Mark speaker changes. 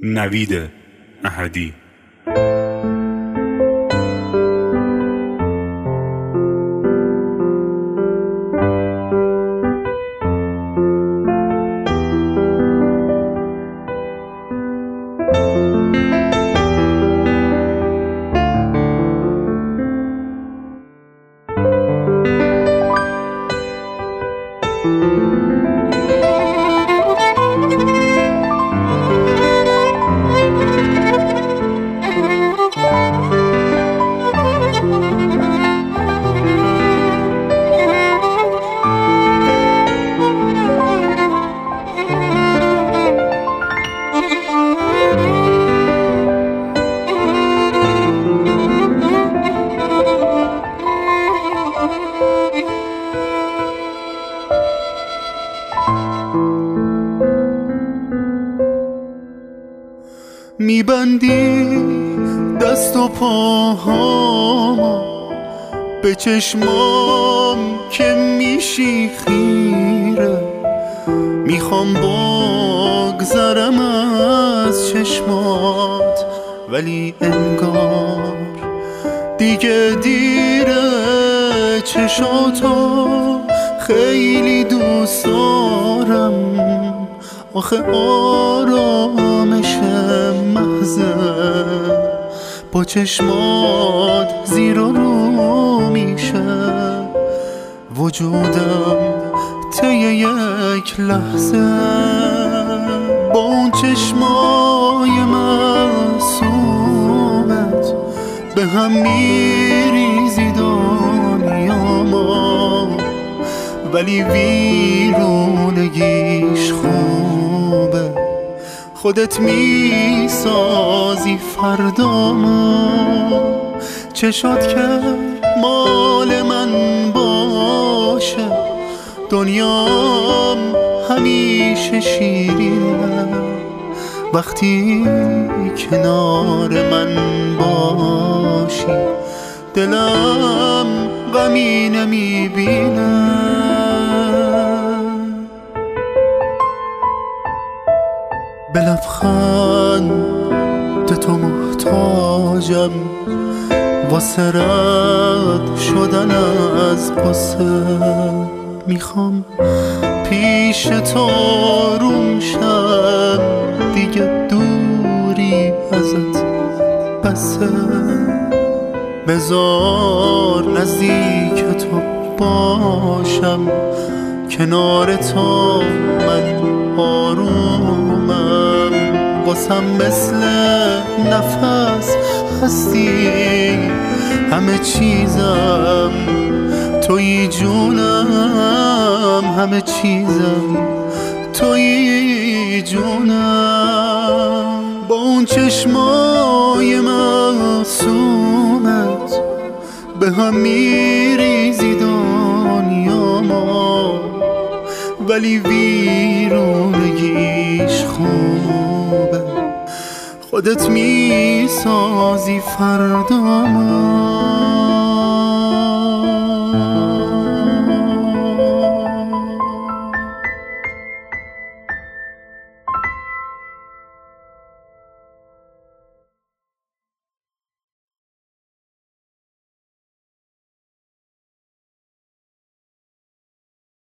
Speaker 1: نوید احدی.
Speaker 2: میبندی دست و پاهامو به چشمام که میشی خیره، میخوام بگذرم از چشمات ولی انگار دیگه دیره. چشاتو خیلی دوست دارم، آخه آرامش محضه با چشمات زیر و رو میشه. وجودم طی یک لحظه با اون چشمای معصومت به هم میریزی دنیامو، ولی ویرونگیش خوبه، خودت میسازی فردامو. چشات که مال من باشه دنیام همیشه شیرینه، وقتی کنار من باشی دلم غمی نمیبینه. به لبخند تو محتاجم واسه رد شدن از قصه، میخوام پیش تو روم شم، دیگه دوری ازت بسه. بذار نزدیک تو باشم، کنار تو من آرومم، واسم مثل نفس هستی، همه چیزم توی جونم، همه چیزم توی جونم. با اون چشمای معصومت به هم میریزی دنیامو، ولی ویرونگیش خوبه، خودت میسازی فردامو.